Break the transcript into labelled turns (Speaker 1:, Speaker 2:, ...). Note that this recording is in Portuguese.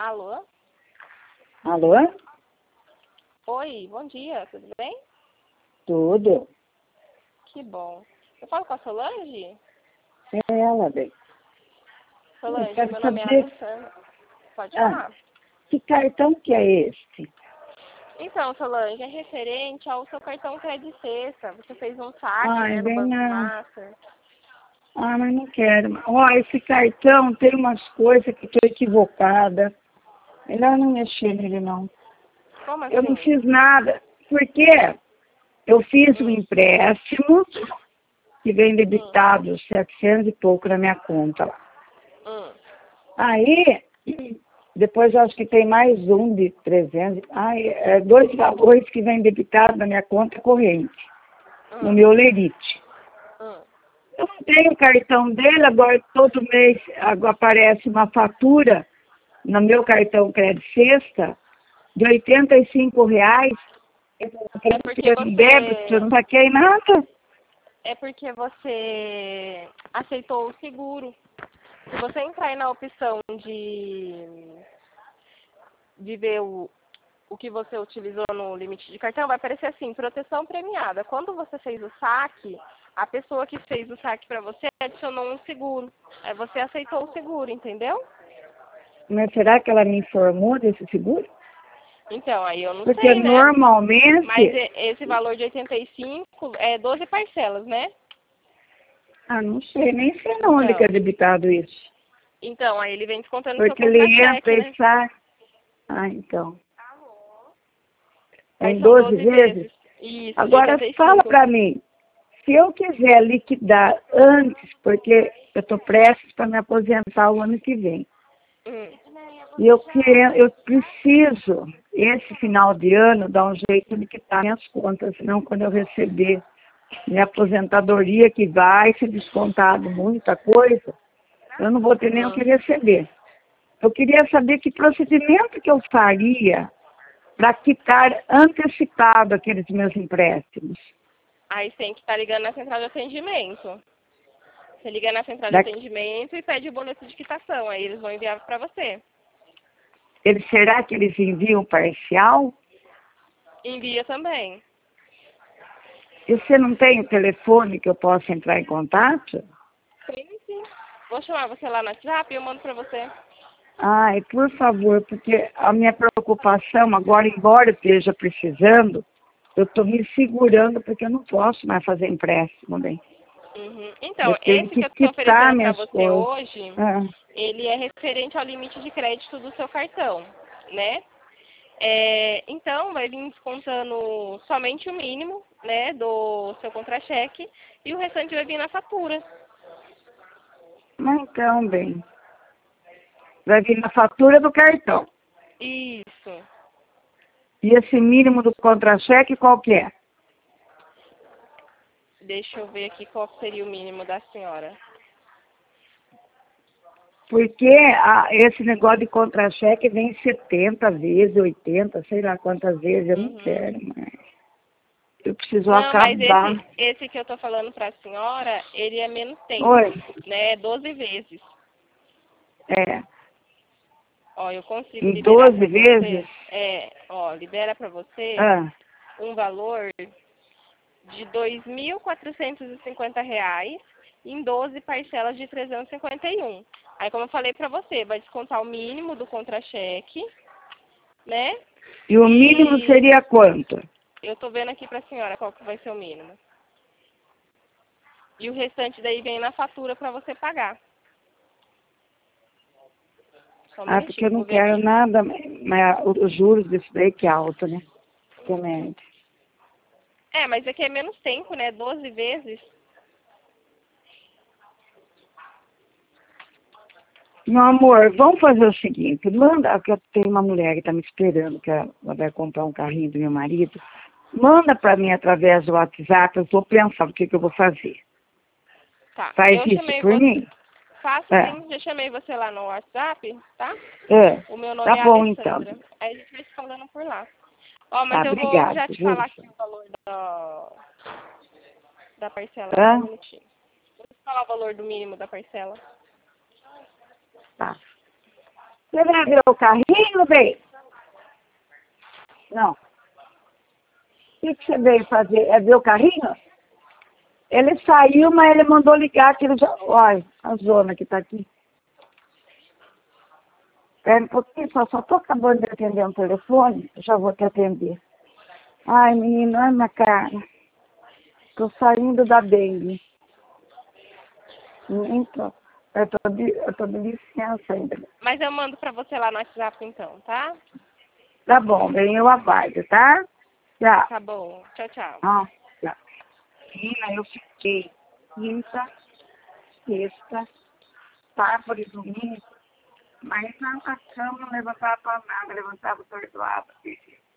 Speaker 1: Alô?
Speaker 2: Alô?
Speaker 1: Oi, bom dia, tudo bem?
Speaker 2: Tudo.
Speaker 1: Que bom. Eu falo com a Solange?
Speaker 2: É ela, bem. Eu
Speaker 1: Solange,
Speaker 2: quero
Speaker 1: meu nome é
Speaker 2: saber
Speaker 1: Alessandra. Pode falar.
Speaker 2: que cartão que é esse?
Speaker 1: Então, Solange, é referente ao seu cartão Credit Sexta. Você fez um saque,
Speaker 2: É
Speaker 1: né, do
Speaker 2: bem
Speaker 1: Banco
Speaker 2: na...
Speaker 1: Master.
Speaker 2: Mas não quero. Ó, esse cartão tem umas coisas que estou equivocada. Melhor não mexer nele, não.
Speaker 1: Como
Speaker 2: Eu não
Speaker 1: assim?
Speaker 2: fiz nada. Porque eu fiz um empréstimo que vem debitado 700 e pouco na minha conta lá. Aí, depois eu acho que tem mais um de 300. Dois valores que vem debitado na minha conta corrente, no meu Lerite. Eu não tenho o cartão dele, agora todo mês aparece uma fatura no meu cartão Crédito Sexta de R$ 85. Eu
Speaker 1: É porque
Speaker 2: débito, eu não saquei nada.
Speaker 1: É porque você aceitou o seguro. Se você entrar aí na opção de ver o que você utilizou no limite de cartão, vai aparecer assim, proteção premiada. Quando você fez o saque, a pessoa que fez o saque para você adicionou um seguro. Aí você aceitou o seguro, entendeu?
Speaker 2: Mas será que ela me informou desse seguro?
Speaker 1: Então, aí eu não
Speaker 2: Porque
Speaker 1: sei, né?
Speaker 2: normalmente...
Speaker 1: Mas esse valor de 85 é 12 parcelas, né?
Speaker 2: Não sei, nem sei onde que é
Speaker 1: Então,
Speaker 2: debitado isso.
Speaker 1: aí ele vem descontando o seu
Speaker 2: Porque ele
Speaker 1: contra-cheque,
Speaker 2: entra
Speaker 1: né?
Speaker 2: e sai. Então.
Speaker 1: Aí
Speaker 2: Em
Speaker 1: são
Speaker 2: 12
Speaker 1: 12
Speaker 2: vezes?
Speaker 1: vezes. Isso, de
Speaker 2: Agora fala
Speaker 1: 85.
Speaker 2: para mim, se eu quiser liquidar antes, porque eu estou prestes para me aposentar o ano que vem, e eu preciso, esse final de ano, dar um jeito de quitar minhas contas, senão quando eu receber minha aposentadoria, que vai ser descontado muita coisa, eu não vou ter nem o que receber. Eu queria saber que procedimento que eu faria para quitar antecipado aqueles meus empréstimos.
Speaker 1: Aí você tem que estar ligando na central de atendimento. Você liga na central de
Speaker 2: Da-
Speaker 1: atendimento e pede o boleto de quitação. Aí eles vão enviar para você.
Speaker 2: Será que eles enviam parcial?
Speaker 1: Envia também.
Speaker 2: E você não tem o telefone que eu possa entrar em contato?
Speaker 1: Sim, sim. Vou chamar você lá no WhatsApp e eu mando para você.
Speaker 2: Ai, por favor, porque a minha preocupação agora, embora eu esteja precisando, eu estou me segurando porque eu não posso mais fazer empréstimo, bem.
Speaker 1: Então,
Speaker 2: Eu tenho
Speaker 1: esse que
Speaker 2: que
Speaker 1: eu estou
Speaker 2: quitar
Speaker 1: oferecendo para
Speaker 2: minhas
Speaker 1: você
Speaker 2: coisas.
Speaker 1: hoje, ele é referente ao limite de crédito do seu cartão, né? Então, vai vir descontando somente o mínimo, né, do seu contra-cheque e o restante vai vir na fatura.
Speaker 2: Mas então, bem, vai vir na fatura do cartão.
Speaker 1: Isso.
Speaker 2: E esse mínimo do contra-cheque, qual que é?
Speaker 1: Deixa eu ver aqui qual seria o mínimo da senhora.
Speaker 2: Porque esse negócio de contra-cheque vem 70 vezes, 80, sei lá quantas vezes, eu não quero mais. Eu preciso
Speaker 1: Não, mas
Speaker 2: acabar.
Speaker 1: esse que eu tô falando para a senhora, ele é menos tempo,
Speaker 2: Oi?
Speaker 1: né? 12 vezes.
Speaker 2: É.
Speaker 1: Ó, eu consigo
Speaker 2: Em
Speaker 1: liberar
Speaker 2: 12
Speaker 1: para
Speaker 2: vezes?
Speaker 1: você. Libera para você
Speaker 2: Ah,
Speaker 1: um valor de R$ 2.450 em 12 parcelas de 351. Aí, como eu falei para você, vai descontar o mínimo do contra-cheque, né?
Speaker 2: e o mínimo
Speaker 1: E
Speaker 2: seria quanto?
Speaker 1: eu tô vendo aqui para a senhora qual que vai ser o mínimo. E o restante daí vem na fatura para você pagar. Só um
Speaker 2: Porque eu
Speaker 1: minutinho,
Speaker 2: não
Speaker 1: vou ver
Speaker 2: quero
Speaker 1: aqui.
Speaker 2: nada, mas os juros desse daí que é alto, né? Comédia.
Speaker 1: Mas aqui é menos tempo, né? 12 vezes.
Speaker 2: Meu amor, vamos fazer o seguinte, manda, que eu tenho uma mulher que está me esperando, que ela vai comprar um carrinho do meu marido, manda para mim através do WhatsApp, eu vou pensar o que eu vou fazer.
Speaker 1: Tá.
Speaker 2: Faz
Speaker 1: Eu
Speaker 2: isso
Speaker 1: chamei
Speaker 2: por
Speaker 1: você.
Speaker 2: mim?
Speaker 1: Faço
Speaker 2: É,
Speaker 1: sim, já chamei você lá no WhatsApp, tá? O meu
Speaker 2: tá
Speaker 1: nome é
Speaker 2: bom então.
Speaker 1: Alessandra. Aí a gente vai se falando por lá. Ó, mas
Speaker 2: Tá,
Speaker 1: eu vou
Speaker 2: obrigado,
Speaker 1: já te
Speaker 2: viu?
Speaker 1: falar aqui o valor da parcela, só um
Speaker 2: Hã?
Speaker 1: minutinho. Vou te falar o valor do mínimo da parcela.
Speaker 2: Tá. Você vai ver o carrinho, bem? Não. O que você veio fazer? É ver o carrinho? Ele saiu, mas ele mandou ligar que ele já... Olha, a zona que tá aqui. Espera um pouquinho, só tô acabando de atender um telefone, já vou te atender. Ai, menino, olha minha cara. Tô saindo da dengue. Então, eu tô de licença ainda.
Speaker 1: Mas eu mando pra você lá no WhatsApp então, tá?
Speaker 2: Tá bom, bem, eu aguardo, tá? Tchau.
Speaker 1: Tá bom. Tchau, tchau.
Speaker 2: Tchau. Menina, eu fiquei quinta, sexta, sábado e domingo, mas na cama não levantava pra nada, levantava tordoada,